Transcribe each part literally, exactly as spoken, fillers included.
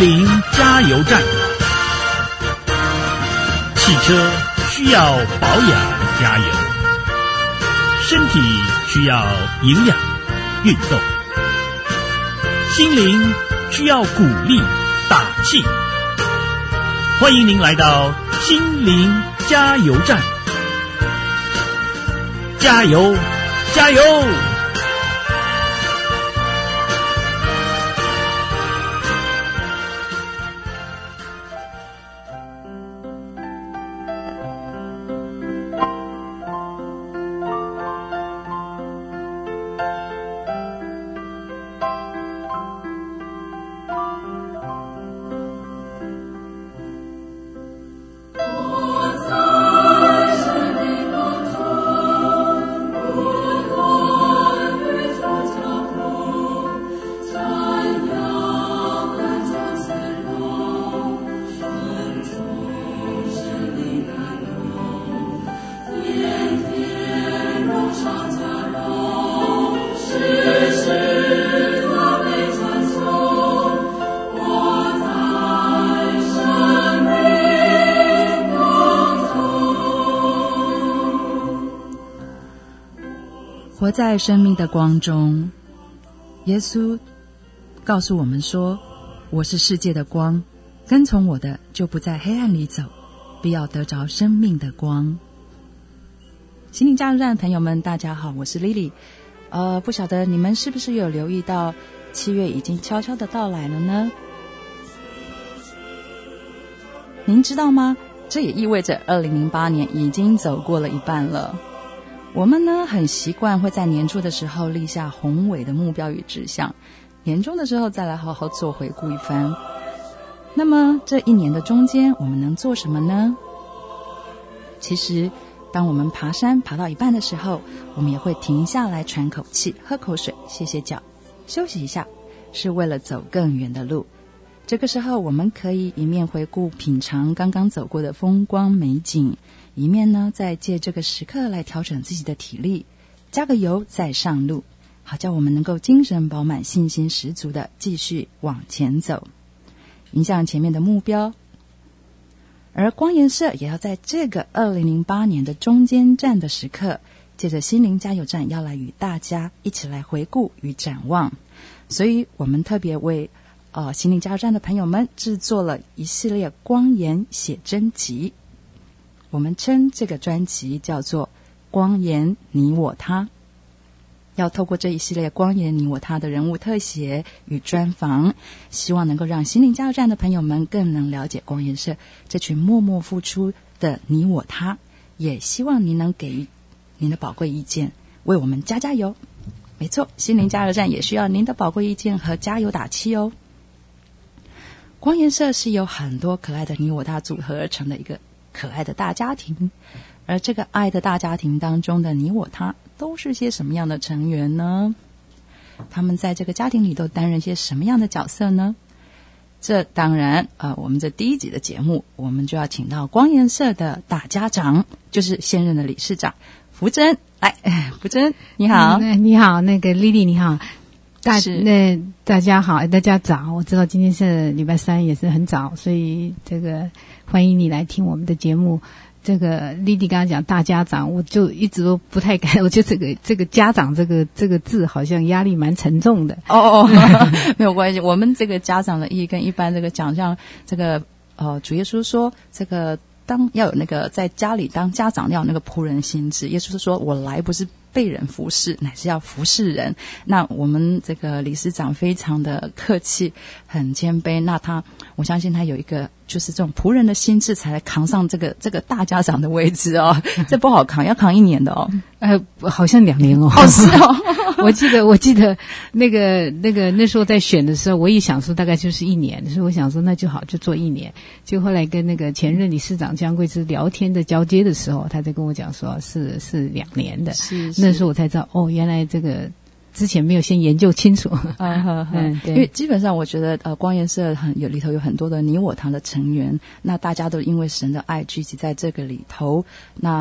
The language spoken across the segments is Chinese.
灵加油站。汽车需要保养加油，身体需要营养运动，心灵需要鼓励打气。欢迎您来到心灵加油站，加油加油！ 活在生命的光中，耶稣告诉我们说，我是世界的光，跟从我的就不在黑暗里走，必要得着生命的光。心灵加油站的朋友们大家好，我是 Lily。 呃，不晓得你们是不是有留意到七月已经悄悄的到来了呢？您知道吗？这也意味着二零零八年已经走过了一半了。我们呢，很习惯会在年初的时候立下宏伟的目标与志向，年终的时候再来好好做回顾一番。那么这一年的中间，我们能做什么呢？其实当我们爬山爬到一半的时候，我们也会停下来喘口气，喝口水，歇歇脚，休息一下，是为了走更远的路。这个时候我们可以一面回顾品尝刚刚走过的风光美景，一面呢再借这个时刻来调整自己的体力，加个油再上路，好叫我们能够精神饱满，信心十足的继续往前走，迎向前面的目标。而光研社也要在这个二零零八年的中间站的时刻，借着心灵加油站要来与大家一起来回顾与展望。所以我们特别为呃心灵加油站的朋友们制作了一系列光研写真集，我们称这个专辑叫做光研你我他，要透过这一系列光研你我他的人物特写与专访，希望能够让心灵加油站的朋友们更能了解光研社这群默默付出的你我他，也希望您能给予您的宝贵意见，为我们加加油。没错，心灵加油站也需要您的宝贵意见和加油打气哦。光研社是由很多可爱的你我他组合而成的一个可爱的大家庭，而这个爱的大家庭当中的你我他都是些什么样的成员呢？他们在这个家庭里都担任些什么样的角色呢？这当然呃，我们这第一集的节目我们就要请到光研社的大家长，就是现任的理事长福珍来。福珍你好。 嗯、你好，那个 Lily 你好，大那大家好，大家早。我知道今天是礼拜三，也是很早，所以这个欢迎你来听我们的节目。这个丽丽刚刚讲大家长，我就一直都不太敢，我觉得这个这个家长这个这个字好像压力蛮沉重的。 哦哦，没有关系，我们这个家长的意义跟一般这个讲，像这个呃主耶稣说这个当要有那个在家里当家长要有那个仆人心志，耶稣是说我来不是被人服侍，乃是要服侍人。那我们这个理事长非常的客气，很谦卑，那他我相信他有一个就是这种仆人的心智，才来扛上这个这个大家长的位置哦。这不好扛，要扛一年的哦。 呃，好像两年哦。 哦，是哦。 我记得，我记得那个那个那时候在选的时候，我一想说大概就是一年，所以我想说那就好，就做一年。就后来跟那个前任理事长江贵芝聊天的交接的时候，他在跟我讲说是是两年的。 是是。 那时候我才知道，哦，原来这个之前没有先研究清楚。 嗯嗯，对。因为基本上我觉得呃，光研社很有里头有很多的你我他的成员，那大家都因为神的爱聚集在这个里头。那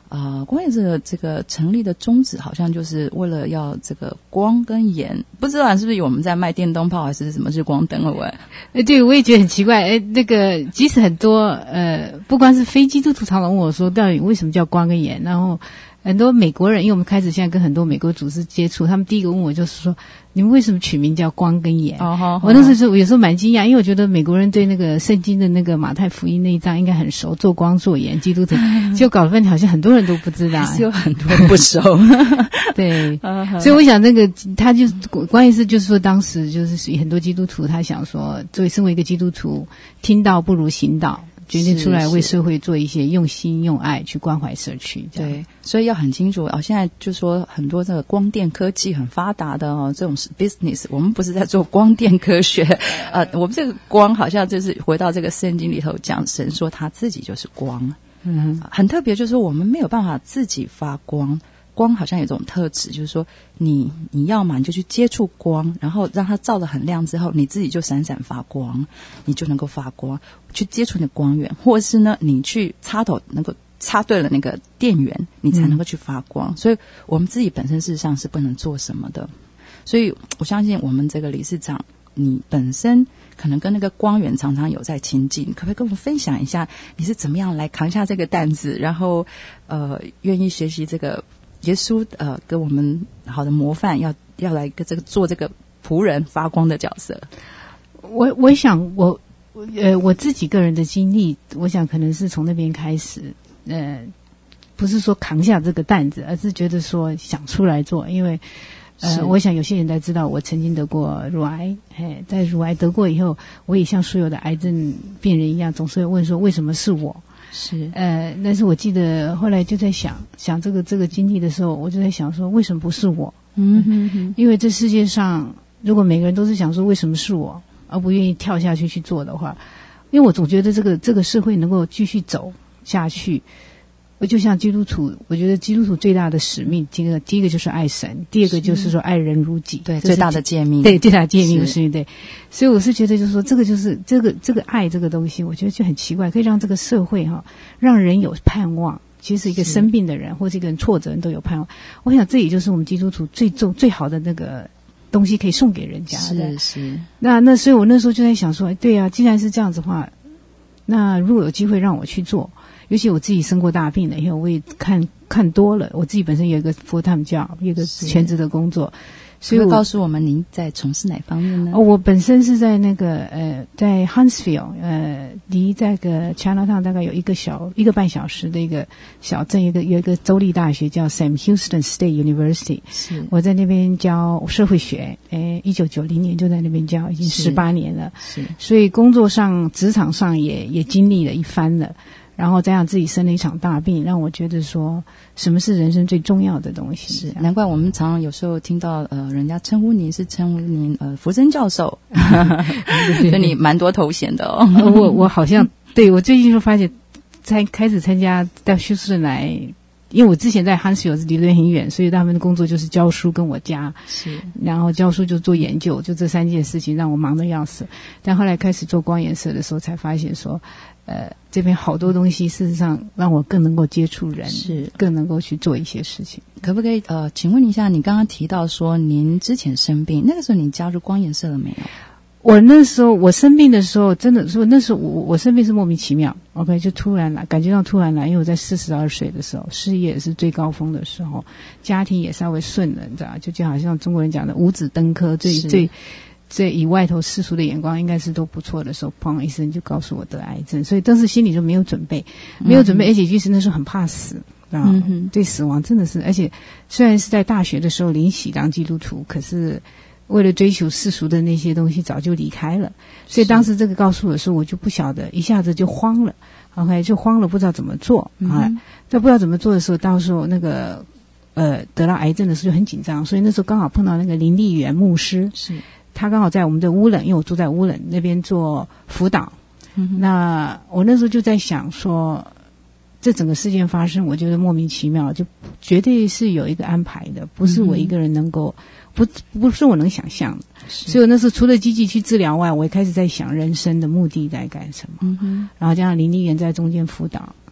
呃，光焰社的这个成立的宗旨好像就是为了要这个光跟盐，不知道是不是有我们在卖电灯泡还是什么日光灯了喂？ 哎，对，我也觉得很奇怪。哎，那个即使很多呃，不光是非基督徒常常问我说，到底为什么叫光跟盐？然后很多美国人，因为我们开始现在跟很多美国组织接触，他们第一个问我就是说，你们为什么取名叫光跟盐？哦，好好，我那时候就有时候蛮惊讶，因为我觉得美国人对那个圣经的那个马太福音那一章应该很熟，做光做盐，基督徒，就搞了半天好像很多人都不知道， 还是有很多人不熟。 对，所以我想那个他就关键是就是说，当时就是很多基督徒他想说，作为身为一个基督徒，听道不如行道。决定出来为社会做一些用心用爱去关怀社区。 对，所以要很清楚哦。现在就说很多这个光电科技很发达的哦，这种 business， 我们不是在做光电科学，呃，我们这个光好像就是回到这个圣经里头讲，神说他自己就是光，嗯，很特别，就是说我们没有办法自己发光。光好像有一种特质，就是说你你要嘛你就去接触光，然后让它照得很亮之后，你自己就闪闪发光，你就能够发光，去接触那光源，或是呢你去插头能够插对了那个电源，你才能够去发光、嗯、所以我们自己本身事实上是不能做什么的。所以我相信我们这个理事长，你本身可能跟那个光源常常有在亲近，可不可以跟我们分享一下你是怎么样来扛下这个担子，然后呃愿意学习这个耶稣呃给我们好的模范，要要来个这个做这个仆人发光的角色。 我我想我呃我自己个人的经历，我想可能是从那边开始，呃不是说扛下这个担子，而是觉得说想出来做，因为呃我想有些人才知道我曾经得过乳癌，哎，在乳癌得过以后，我也像所有的癌症病人一样，总是会问说为什么是我。 是， 呃，但是我记得后来就在想想这个这个经历的时候，我就在想说，为什么不是我？嗯哼哼，因为这世界上，如果每个人都是想说为什么是我，而不愿意跳下去去做的话，因为我总觉得这个这个社会能够继续走下去，我就像基督徒，我觉得基督徒最大的使命，第一个第一个就是爱神，第二个就是说爱人如己， 对，最大的诫命， 对，最大的诫命是，对。所以我是觉得，就是说，这个就是这个这个爱这个东西，我觉得就很奇怪，可以让这个社会哈，让人有盼望。其实一个生病的人或者一个人挫折人都有盼望。我想这也就是我们基督徒最重最好的那个东西，可以送给人家的。 是是。 那那所以我那时候就在想说，对啊，既然是这样子的话，那如果有机会让我去做。尤其我自己生过大病了以后，我也看看多了。我自己本身有一个 full time job， 有一个全职的工作， 所以我告诉我们您在从事哪方面呢？ 哦，我本身是在那个呃，在 Huntsville， 呃，离这个 Chinatown 大概有一个小一个半小时的一个小镇，有一个有一个州立大学叫 Sam Houston State University。是，我在那边教社会学，诶，一九九零年就在那边教，已经十八年了。是，所以工作上、职场上也也经历了一番了。然后加上自己生了一场大病，让我觉得说什么是人生最重要的东西。 是，难怪我们常常有时候听到呃人家称呼您是称呼您呃福生教授，所以你蛮多头衔的哦。 我我好像对我最近就发现，才开始参加到休斯顿来，因为我之前在 Huntsville 离得很远，所以他们的工作就是教书跟我家，是，然后教书就做研究，就这三件事情让我忙得要死。但后来开始做光颜社的时候，才发现说。呃，这边好多东西，事实上让我更能够接触人，是更能够去做一些事情。 可不可以呃，请问一下，你刚刚提到说您之前生病，那个时候你加入光颜社了没有？ 我那时候我生病的时候，真的说那时候我我生病是莫名其妙 ，OK， 就突然来，感觉到突然来，因为我在四十二岁的时候，事业也是最高峰的时候，家庭也稍微顺了，你知道，就就好像中国人讲的五子登科，最最。这以外头世俗的眼光应该是都不错的时候，砰一声就告诉我得癌症，所以当时心里就没有准备，没有准备，嗯、而且其实那时候很怕死啊、嗯，对死亡真的是，而且虽然是在大学的时候领洗当基督徒，可是为了追求世俗的那些东西，早就离开了。所以当时这个告诉我的时候，我就不晓得，一下子就慌了 ，OK， 就慌了，不知道怎么做、嗯、啊。在不知道怎么做的时候，到时候那个呃得到癌症的时候就很紧张，所以那时候刚好碰到那个林立元牧师是。他刚好在我们的乌冷，因为我住在乌冷那边做辅导、嗯、那我那时候就在想说这整个事件发生，我觉得莫名其妙，就绝对是有一个安排的，不是我一个人能够、嗯、不不是我能想象的。所以我那时候除了积极去治疗外，我也开始在想人生的目的在干什么、嗯、然后加上林立元在中间辅导，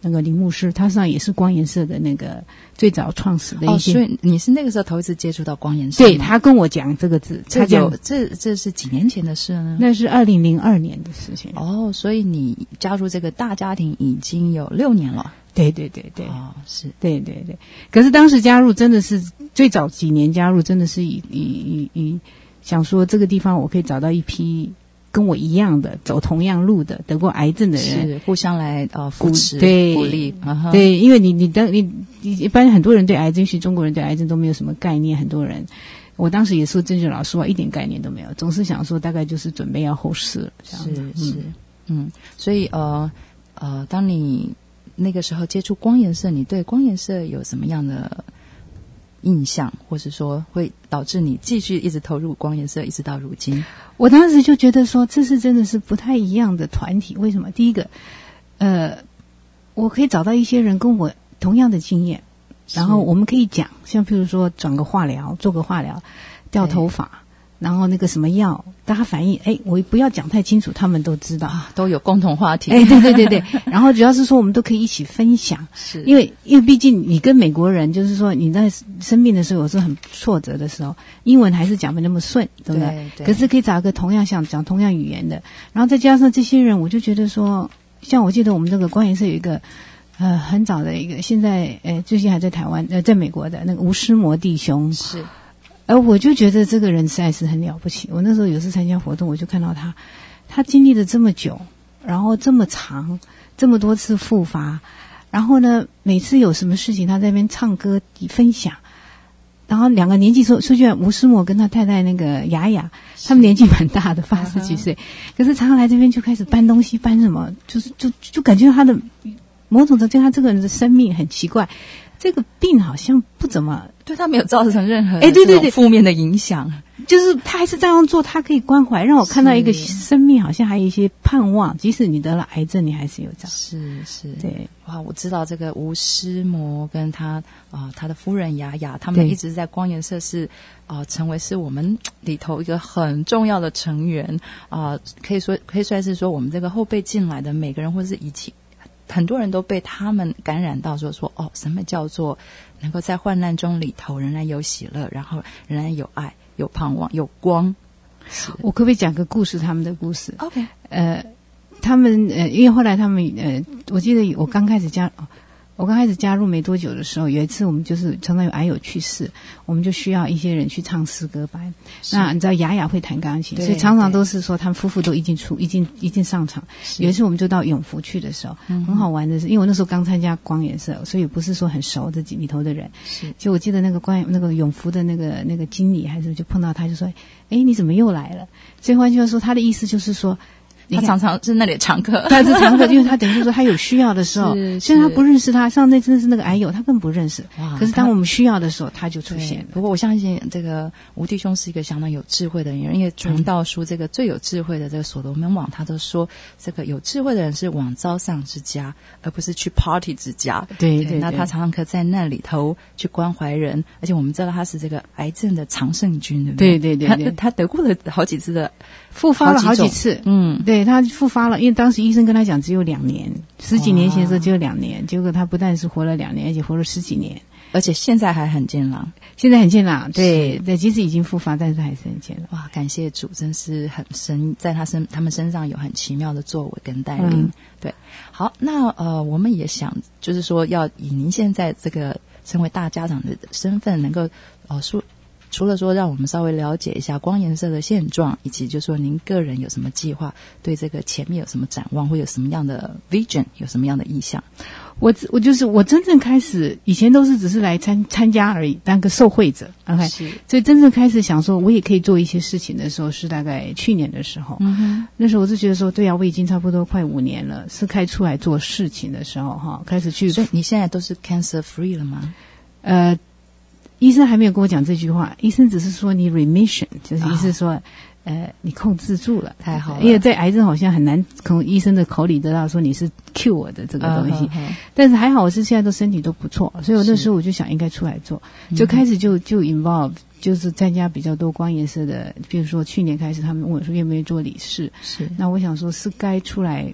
那个林牧师，他实际上也是光颜色的那个最早创始的一些。 哦，所以你是那个时候头一次接触到光颜色？ 对，他跟我讲这个字，他讲这这是几年前的事呢？ 那是二零零二年的事情。 哦，所以你加入这个大家庭已经有六年了。 对对对对， 哦，是， 对对对。可是当时加入真的是最早几年加入，真的是以以以以想说这个地方我可以找到一批跟我一样的走同样路的得过癌症的人， 是互相来呃扶持对鼓励、uh-huh. 对，因为你你当你你一般很多人对癌症，是中国人对癌症都没有什么概念，很多人我当时也说真正老实话，一点概念都没有，总是想说大概就是准备要后事了，这样是是 嗯, 嗯，所以呃呃，当你那个时候接触光颜色，你对光颜色有什么样的印象，或是说会导致你继续一直投入光颜色一直到如今？ 我当时就觉得说这是真的是不太一样的团体。为什么？第一个呃我可以找到一些人跟我同样的经验，然后我们可以讲，像譬如说转个化疗，做个化疗掉头发，然后那个什么药，大家反应哎，我不要讲太清楚，他们都知道、啊、 都有共同话题。 哎，对对对对然后主要是说我们都可以一起分享， 是因为因为毕竟你跟美国人，就是说你在生病的时候有时候很挫折的时候，英文还是讲不那么顺，对不对？ 对对， 可是可以找一个同样想讲同样语言的，然后再加上这些人，我就觉得说，像我记得我们这个光颜色有一个呃很早的一个，现在呃最近还在台湾呃在美国的那个吴诗摩弟兄， 是。 而我就觉得这个人实在是很了不起。我那时候有次参加活动，我就看到他，他经历了这么久，然后这么长，这么多次复发，然后呢，每次有什么事情他在那边唱歌分享。然后两个年纪说说句，吴诗摩跟他太太那个雅雅，他们年纪蛮大的，八十几岁，可是常常来这边就开始搬东西，搬什么，就是就就感觉他的某种程度，他这个人的生命很奇怪。这个病好像不怎么对他没有造成任何哎对对对负面的影响， 就是他还是这样做，他可以关怀，让我看到一个生命好像还有一些盼望，即使你得了癌症，你还是有这样。 是是， 对， 哇，我知道这个吴诗摩跟他啊、呃、他的夫人雅雅，他们一直在光颜色是啊、呃、成为是我们里头一个很重要的成员啊、呃，可以说可以算是说我们这个后辈进来的每个人，或是一起。很多人都被他们感染到说说哦，什么叫做能够在患难中里头仍然有喜乐，然后仍然有爱，有盼望，有光。 我可不可以讲个故事？他们的故事 ？OK， 呃，他们呃，因为后来他们呃，我记得我刚开始加，哦、我刚开始加入没多久的时候，有一次我们就是常常有癌友去世，我们就需要一些人去唱诗歌班。那你知道雅雅会弹钢琴，所以常常都是说他们夫妇都一进出，一进一进上场。有一次我们就到永福去的时候，嗯、很好玩的是，因为我那时候刚参加光颜色，所以不是说很熟这里头的人。 是， 就我记得那个光那个永福的那个那个经理还是就碰到他，就说：“哎，你怎么又来了？”所以换句话说，他的意思就是说。 他常常是那里的常客， 他是常客，因为他等于说他有需要的时候，虽然他不认识他，上那真的是那个癌友，他更不认识。可是当我们需要的时候，他就出现了。 不过我相信这个吴弟兄是一个相当有智慧的人，因为传道书这个最有智慧的这个所罗门王，他都说这个有智慧的人是往遭丧之家，而不是去 party 之家。 对 对, 对， 那他常常可以在那里头去关怀人，而且我们知道他是这个癌症的常胜军，对不对？ 对对对对， 他他得过了好几次的。 复发了好几次， 嗯， 对，他复发了，因为当时医生跟他讲只有两年，十几年前的时候只有两年，结果他不但是活了两年，而且活了十几年， 而且现在还很健朗， 现在很健朗，对对，即使已经复发，但是还是很健朗。 哇，感谢主，真是很神，在他身他们身上有很奇妙的作为跟带领。嗯、对，好，那呃，我们也想就是说，要以您现在这个身为大家长的身份，能够呃说。除了说让我们稍微了解一下光颜色的现状，以及就说您个人有什么计划，对这个前面有什么展望，会有什么样的 vision， 有什么样的意向？ 我我就是我真正开始以前都是只是来参参加而已，当个受惠者 ，OK， 所以真正开始想说我也可以做一些事情的时候，是大概去年的时候。嗯哼，那时候我就觉得说，对啊，我已经差不多快五年了，是开出来做事情的时候哈，开始去。 所以你现在都是 cancer free 了吗？ 呃。医生还没有跟我讲这句话，医生只是说你 remission， 就是意思说，哦、呃，你控制住了， 太好了。 因为在癌症好像很难从医生的口里得到说你是 cure 我的这个东西，嗯、但是还好我是现在都身体都不错，所以我那时候我就想应该出来做，就开始就就 involve， 就是参加比较多光颜色的，比如说去年开始他们问我说愿不愿意做理事， 是， 那我想说是该出来。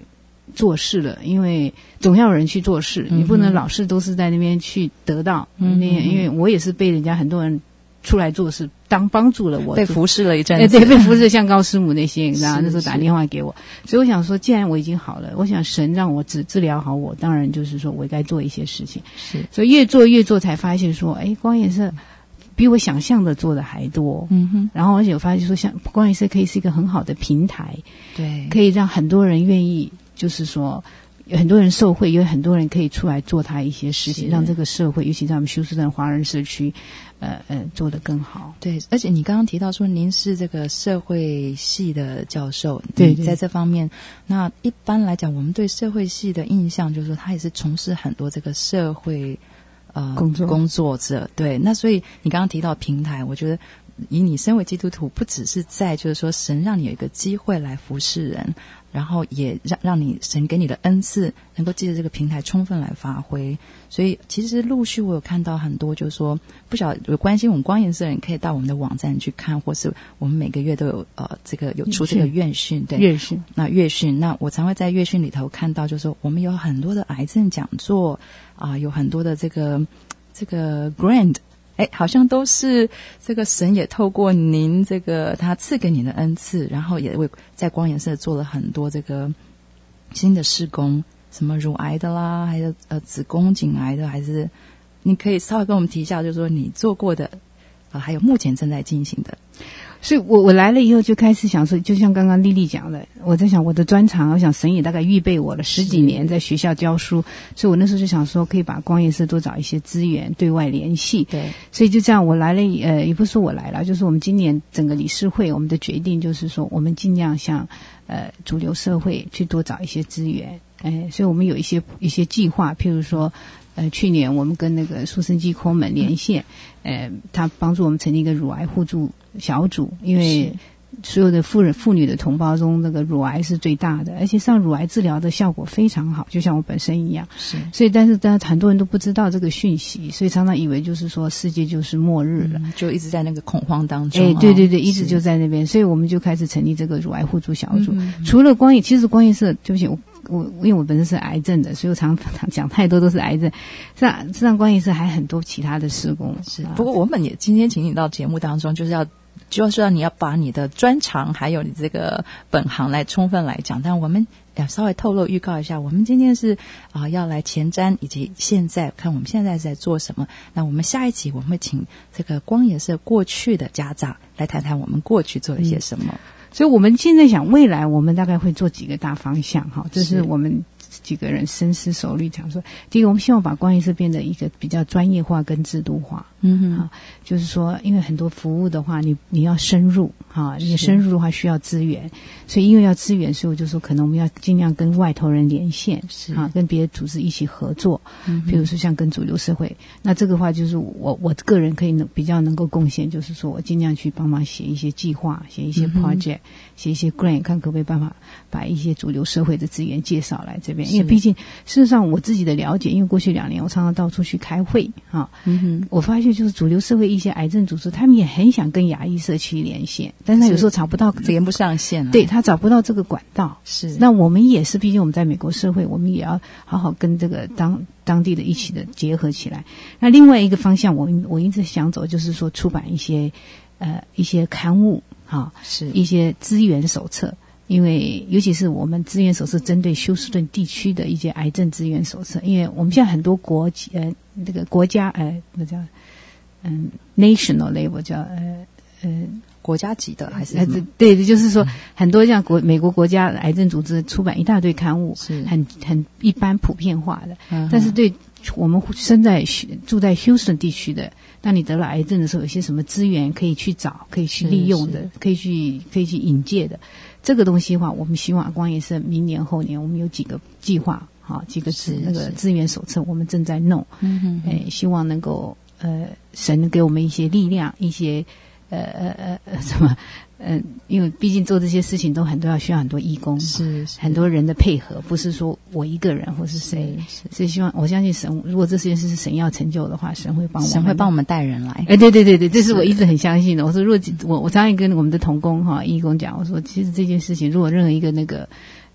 做事了，因为总要有人去做事，嗯、你不能老是都是在那边去得到。嗯，那因为我也是被人家很多人出来做事，当帮助了我， 被服侍了一阵子， 对，被服侍像高师母那些，然后那时候打电话给我，所以我想说，既然我已经好了，我想神让我治治疗好我，当然就是说我该做一些事情。 是， 所以越做越做，才发现说，哎，光颜色比我想象的做的还多。嗯哼，然后而且我发现说，像光颜色可以是一个很好的平台， 对， 可以让很多人愿意，就是说。有很多人受惠，有很多人可以出来做他一些事情，让这个社会，尤其在我们休斯顿华人社区，呃呃，做得更好。 对，而且你刚刚提到说您是这个社会系的教授， 对对， 在这方面，那一般来讲，我们对社会系的印象就是说，他也是从事很多这个社会呃工作工作者。对，那所以你刚刚提到平台，我觉得以你身为基督徒，不只是在就是说神让你有一个机会来服侍人。然后也让让你神给你的恩赐能够借着这个平台充分来发挥，所以其实陆续我有看到很多，就是说不晓得有关心我们光颜色的人可以到我们的网站去看，或是我们每个月都有呃这个有出这个院训，对， 院训， 那院训，那我常会在院训里头看到，就是说我们有很多的癌症讲座啊、呃，有很多的这个这个 grant。哎，好像都是这个神也透过您这个他赐给你的恩赐，然后也为在光颜色做了很多这个新的事工，什么乳癌的啦，还有呃子宫颈癌的，还是你可以稍微跟我们提一下，就是说你做过的，呃，还有目前正在进行的。 所以我我来了以后就开始想说，就像刚刚丽丽讲的，我在想我的专长，我想神也大概预备我了十几年在学校教书，所以我那时候就想说可以把光颜色多找一些资源对外联系。 对， 所以就这样我来了，呃，也不是说我来了，就是我们今年整个理事会我们的决定就是说，我们尽量向呃主流社会去多找一些资源，哎、呃，所以我们有一些一些计划，譬如说。呃，去年我们跟那个苏生基空门连线，呃，他帮助我们成立一个乳癌互助小组，因为所有的妇人妇女的同胞中，那个乳癌是最大的，而且上乳癌治疗的效果非常好，就像我本身一样。 是， 所以但是但很多人都不知道这个讯息，所以常常以为就是说世界就是末日了， 嗯、就一直在那个恐慌当中。 哎，对对对，一直就在那边，所以我们就开始成立这个乳癌互助小组。 嗯嗯、 除了光颜，其实光颜色，对不起我。我因为我本身是癌症的，所以我常常讲太多都是癌症。实际上，光颜色还很多其他的事工。 是，不过我们也今天请你到节目当中，就是要就是要你要把你的专长还有你这个本行来充分来讲。但我们要稍微透露预告一下，我们今天是啊、呃、要来前瞻以及现在看我们现在在做什么。那我们下一集我们会请这个光颜色过去的家长来谈谈我们过去做了些什么。嗯， 所以我们现在想未来我们大概会做几个大方向哈，这是我们几个人深思熟虑讲说，第一个我们希望把光颜色变得一个比较专业化跟制度化。嗯哼，啊，就是说因为很多服务的话你你要深入啊，你深入的话需要资源，所以因为要资源，所以我就说可能我们要尽量跟外头人连线，是啊，跟别的组织一起合作，嗯，比如说像跟主流社会，那这个话就是我我个人可以能比较能够贡献，就是说我尽量去帮忙写一些计划，写一些 project，嗯，写一些 grant， 看可不可以办法把一些主流社会的资源介绍来这边，因为毕竟事实上我自己的了解，因为过去两年我常常到处去开会啊，嗯哼，我发现就是主流社会一些癌症组织，他们也很想跟亚裔社区连线，但是他有时候找不到， 连不上线，啊， 对，他找不到这个管道。 是， 那我们也是，毕竟我们在美国社会，我们也要好好跟这个当当地的一起的结合起来。那另外一个方向，我我一直想走，就是说出版一些呃一些刊物啊，是一些资源手册。因为尤其是我们资源手册针对休斯顿地区的一些癌症资源手册，因为我们现在很多国呃那个国家呃那叫嗯 national level 叫呃呃国家级的还是什么？ 对，就是说很多像国美国国家癌症组织出版一大堆刊物，是很很一般普遍化的，嗯，但是对我们身在住在休斯顿地区的，当你得了癌症的时候，有些什么资源可以去找，可以去利用的，可以去可以去引介的。这个东西的话，我们希望光颜色明年后年我们有几个计划，好几个资那个资源手册，我们正在弄，嗯哼，哎，希望能够呃神给我们一些力量，一些呃呃呃什么。嗯，因为毕竟做这些事情都很多要需要很多义工，是, 是很多人的配合，不是说我一个人或是谁，是是所以希望我相信神，如果这件事是神要成就的话，神会帮我们， 神会帮我们带人来。 哎，对对对对，这是我一直很相信的。我说，如果我我常常跟我们的同工哈义工讲，我说，其实这件事情，如果任何一个那个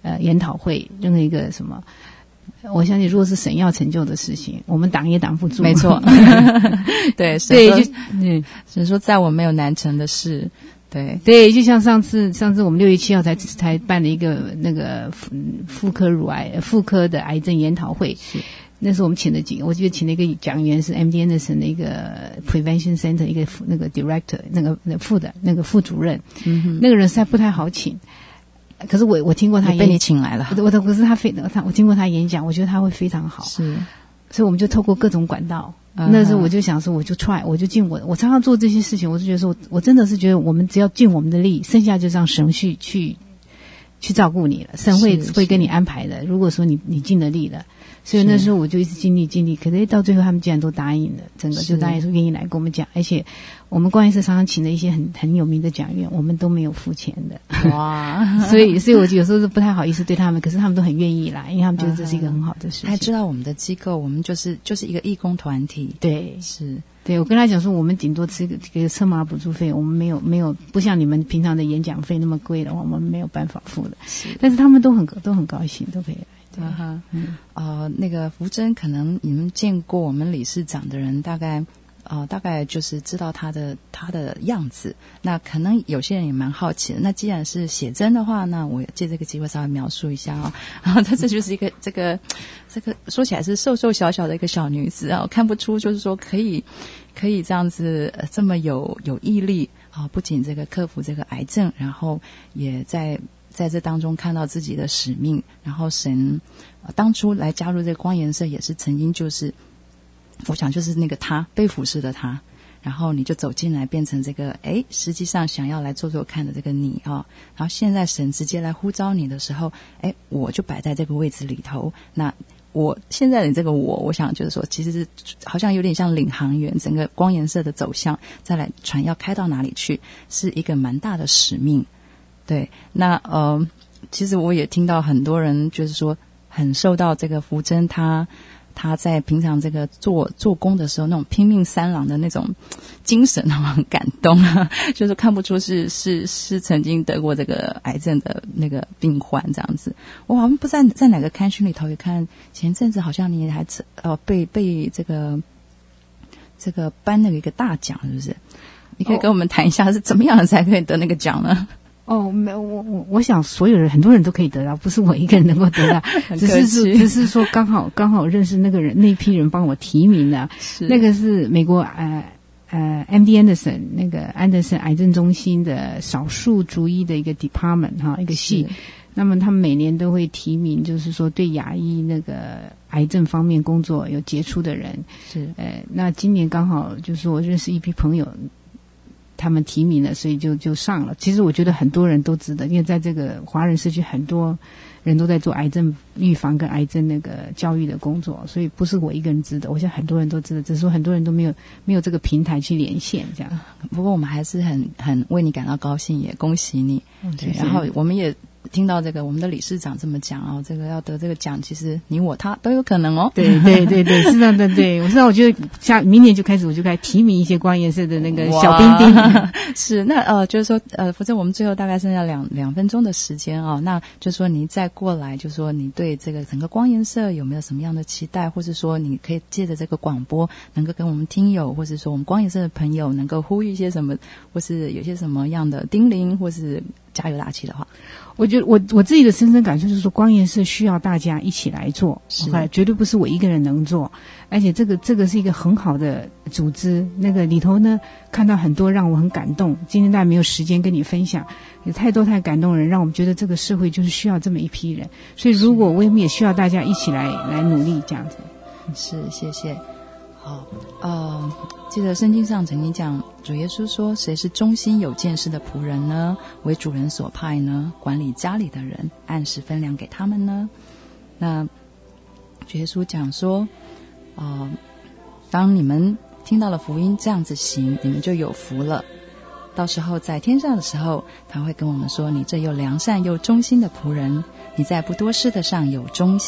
呃研讨会，任何一个什么。我相信，如果是神要成就的事情，我们挡也挡不住。 没错，对对，就嗯， 只是说在我没有难成的事。对对，就像上次，上次我们六月七号才才办了一个那个妇科乳癌、妇科的癌症研讨会。那时候我们请了几个，我记得请了一个讲员是 M D Anderson 的一个 Prevention Center 一个那个 Director， 那个那副的那个副主任，嗯哼，那个人实在不太好请。可是我我听过他演被你请来了， 我的可是他非他我听过他演讲，我觉得他会非常好， 是， 所以我们就透过各种管道。Uh-huh. 那时候我就想说，我就 try， 我就尽我，我常常做这些事情，我就觉得说，我真的是觉得我们只要尽我们的力，剩下就让神去去去照顾你了，神会会跟你安排的。如果说你你尽了力了，所以那时候我就一直尽力尽力，可是到最后他们竟然都答应了，整个就答应说愿意来跟我们讲，而且我们关系社常常请了一些很很有名的讲员，我们都没有付钱的。哇，所以所以我有时候是不太好意思对他们，可是他们都很愿意来，因为他们觉得这是一个很好的事情。 他知道我们的机构，我们就是就是一个义工团体， 对， 是。 对，我跟他讲说，我们顶多吃个这个车马补助费，我们没有没有不像你们平常的演讲费那么贵的话，我们没有办法付的。是，但是他们都很都很高兴，都可以来。对哈， 嗯，呃，那个福珍，可能你们见过我们理事长的人，大概呃大概就是知道他的他的样子。那可能有些人也蛮好奇的。那既然是写真的话，那我借这个机会稍微描述一下哦。然后他这就是一个这个这个说起来是瘦瘦小小的一个小女子啊，看不出就是说可以可以这样子、呃、这么有有毅力啊，不仅这个克服这个癌症，然后也在。在这当中看到自己的使命，然后神、呃、当初来加入这个光研社也是曾经就是我想就是那个他被服侍的他，然后你就走进来变成这个诶实际上想要来做做看的这个你啊、哦，然后现在神直接来呼召你的时候，诶我就摆在这个位置里头，那我现在的这个我我想就是说其实是好像有点像领航员，整个光研社的走向再来船要开到哪里去是一个蛮大的使命。对，那呃，其实我也听到很多人就是说，很受到这个福珍他他在平常这个做做工的时候那种拼命三郎的那种精神，很感动，就是看不出是是是曾经得过这个癌症的那个病患这样子。我好像不在在哪个刊讯里头也看，前阵子好像你还呃被被这个这个颁那个一个大奖，是不是？你可以跟我们谈一下是怎么样才可以得那个奖呢？ 哦，没有，我我我想所有人很多人都可以得到，不是我一个人能够得到，只是说只是说刚好刚好认识那个人，那批人帮我提名的，那个是美国呃呃 M D Anderson 那个安德森癌症中心的少数族裔的一个 department 哈，一个系，那么他们每年都会提名，就是说对亚裔那个癌症方面工作有杰出的人，是呃，那今年刚好就是我认识一批朋友。他们提名了，所以就就上了。其实我觉得很多人都值得，因为在这个华人社区，很多人都在做癌症预防跟癌症那个教育的工作，所以不是我一个人值得，我想很多人都值得，只是说很多人都没有没有这个平台去连线这样。 不过我们还是很很为你感到高兴，也恭喜你。嗯、对，然后我们也听到这个我们的理事长这么讲哦，这个要得这个奖，其实你我他都有可能哦。 对对对对，是这样的。对，我知道，我觉得下明年就开始，我就开始提名一些光研社的那个小兵丁。 是，那呃，就是说呃，否则我们最后大概剩下两两分钟的时间哦，那就是说你再过来，就是说你对这个整个光研社有没有什么样的期待，或是说你可以借着这个广播，能够跟我们听友，或是说我们光研社的朋友，能够呼吁一些什么，或是有些什么样的叮咛，或是加油打气的话。 我觉得我我自己的深深感受就是说，光研社需要大家一起来做，绝对不是我一个人能做，而且这个这个是一个很好的组织。那个里头呢，看到很多让我很感动。今天大家没有时间跟你分享，有太多太感动的人，让我们觉得这个社会就是需要这么一批人。所以，如果我们也需要大家一起来来努力，这样子。 是，谢谢。好，呃，记得圣经上曾经讲，主耶稣说，谁是忠心有见识的仆人呢？为主人所派呢？管理家里的人，按时分粮给他们呢？那主耶稣讲说，呃，当你们听到了福音这样子行，你们就有福了。到时候在天上的时候，他会跟我们说，你这又良善又忠心的仆人，你在不多事的上有忠心，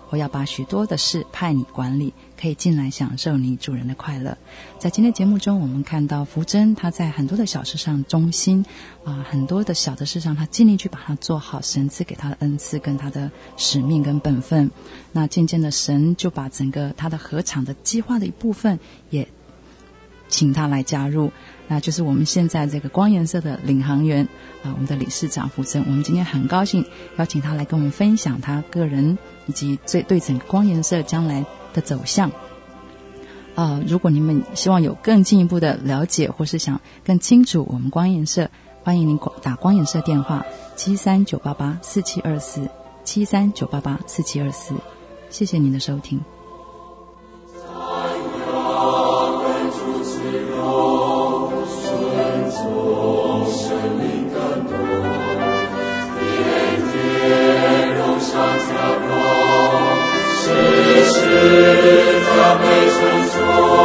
我要把许多的事派你管理，可以进来享受你主人的快乐。在今天节目中，我们看到福珍他在很多的小事上忠心啊、呃，很多的小的事上他尽力去把它做好，神赐给他的恩赐跟他的使命跟本分。那渐渐的神就把整个他的禾场的计划的一部分也请他来加入，那就是我们现在这个光颜社的领航员啊、呃，我们的理事长福珍。我们今天很高兴邀请他来跟我们分享他个人以及对对整个光颜社将来的走向。呃，如果你们希望有更进一步的了解，或是想更清楚我们光颜社，欢迎您打光颜社电话七三九八八四七二四七三九八八四七二四。谢谢您的收听。 世事加倍成就。